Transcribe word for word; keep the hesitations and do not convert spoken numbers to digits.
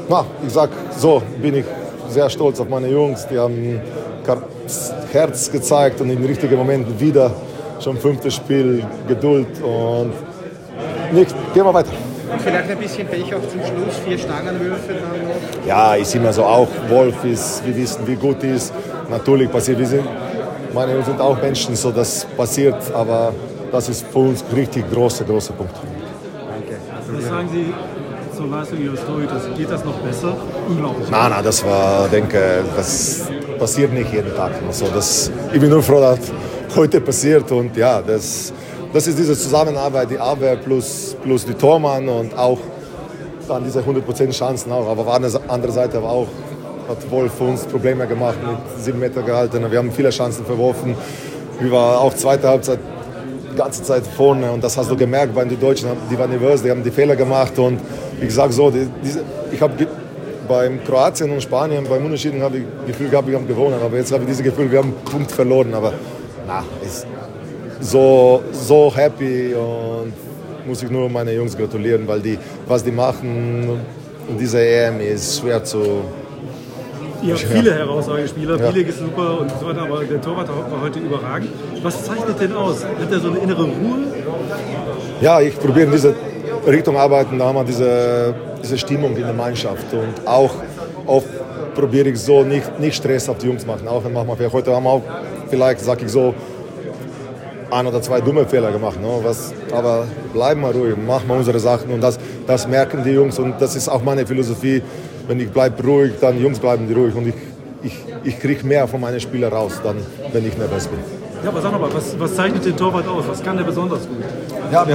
Na, ich sag so, bin ich sehr stolz auf meine Jungs. Die haben Herz gezeigt und in den richtigen Momenten wieder schon fünftes Spiel, Geduld und nicht, gehen wir weiter. Und vielleicht ein bisschen Pech auch zum Schluss, vier Stangenwürfe dann noch. Ja, ist immer so, auch Wolf ist, wir wissen, wie gut er ist. Natürlich passiert, wir sind, meine Jungs sind auch Menschen, so das passiert, aber das ist für uns richtig großer, großer Punkt. Danke. Was sagen Sie zur Leistung Ihres Torhüters? Geht das noch besser? Unglaublich. Nein, nein, das war, denke, das passiert nicht jeden Tag. Also das, ich bin nur froh, dass heute passiert und ja, das, das ist diese Zusammenarbeit, die Abwehr plus, plus die Tormann und auch dann diese hundert Prozent Chancen auch. Aber auf der anderen Seite aber auch hat Wolf für uns Probleme gemacht mit sieben Meter gehalten. Wir haben viele Chancen verworfen. Wir waren auch zweite Halbzeit die ganze Zeit vorne und das hast du gemerkt, weil die Deutschen, die waren nervös, die haben die Fehler gemacht und wie gesagt so, die, diese, ich habe beim Kroatien und Spanien, beim Unentschieden habe ich das Gefühl gehabt, wir haben gewonnen, aber jetzt habe ich dieses Gefühl, wir haben einen Punkt verloren, aber na, ist so, so happy und muss ich nur meine Jungs gratulieren, weil die, was die machen in dieser E M ist schwer zu... Ihr habt viele herausragende Spieler, ja. Billig ist super und so weiter, aber der Torwart war heute überragend. Was zeichnet denn aus? Hat er so eine innere Ruhe? Ja, ich probiere in diese Richtung arbeiten, da haben wir diese, diese Stimmung in der Mannschaft und auch oft probiere ich so nicht, nicht Stress auf die Jungs machen. Auch wenn manchmal, heute haben wir auch vielleicht, sag ich so, ein oder zwei dumme Fehler gemacht. Ne? Was, aber bleiben wir ruhig, machen wir unsere Sachen und das, das merken die Jungs und das ist auch meine Philosophie. Wenn ich bleibe ruhig, dann Jungs bleiben die ruhig und ich, ich, ich kriege mehr von meinen Spielern raus, dann, wenn ich nervös bin. Ja, aber sag mal, was, was zeichnet den Torwart aus? Was kann der besonders gut? Ja, wir